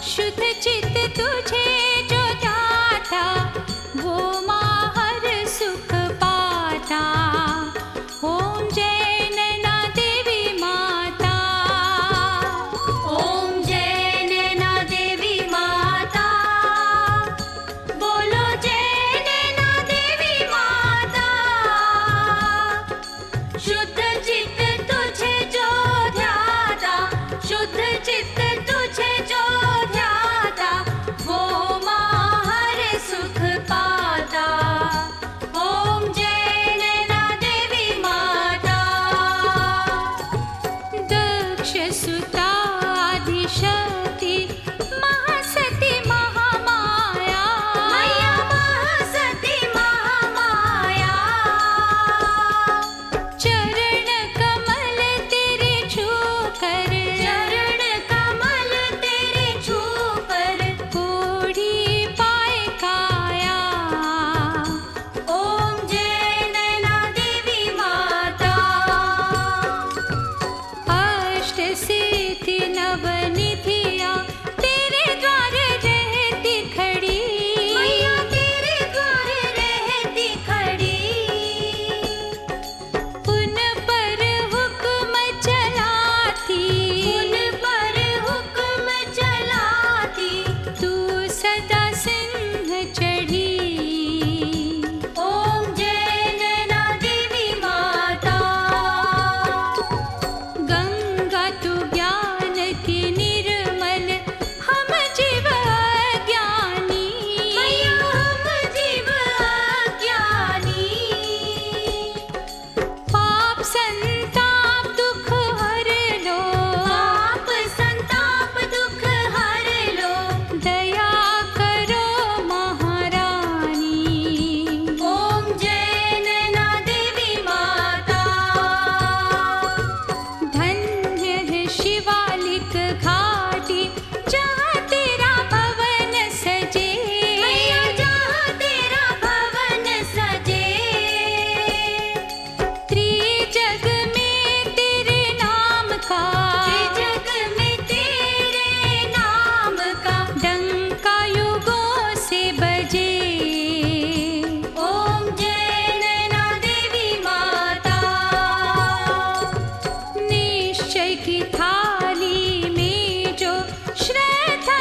शुद्ध चित्त तुझे जो ध्याता, वो माँ हर सुख पाता। ओम जय नैना देवी माता, ओम जय नैना देवी माता, बोलो जय नैना देवी माता। शुद्ध चित्त तुझे जो ध्याता, शुद्ध चित्त तुझे जो ध्याता, वो माँ हर सुख पाता। ओम जय नैना देवी माता। दक्ष सुता आदिशक्ति महासती महामाया, मैया महासती महामाया। चरण कमल तेरे छूकर, चरण कमल तेरे छूकर, कोढ़ी पाए काया। ओम जय नैना देवी माता। अष्ट सिद्धि नवनिधिया तेरे द्वार रहती खड़ी, मैया तेरे द्वार रहती खड़ी। उन पर हुक्म चलाती, उन पर हुक्म चलाती, तू सदा सिंह चढ़ी। ओम जय नैना देवी माता। गंगा तू ज्ञान की निर्मल, हम जीव अज्ञानी, मैया हम जीव अज्ञानी। पाप संताप दुख हर लो, पाप संताप दुख हर लो, दया करो महारानी। ओम जय नैना देवी माता। धन्य है शिवालिक घाटी, जहाँ तेरा भवन सजे, मैया जहाँ तेरा भवन सजे। त्रिजग में तेरे नाम का, त्रिजग में तेरे नाम का डंका युगों से बजे। ओम जय नैना देवी माता। निश्चय की थाली में जो श्रद्धा